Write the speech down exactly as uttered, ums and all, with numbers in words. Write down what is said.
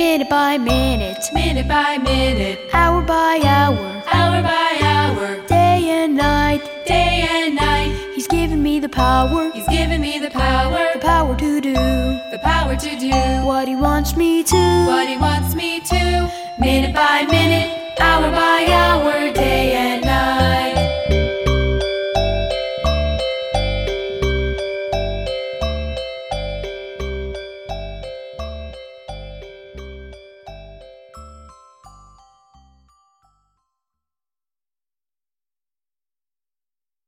Minute by minute, minute by minute, hour by hour, hour by hour, day and night, day and night. He's given me the power, He's given me the power, the power to do, the power to do what He wants me to, what He wants me to. Minute by minute, hour by hour.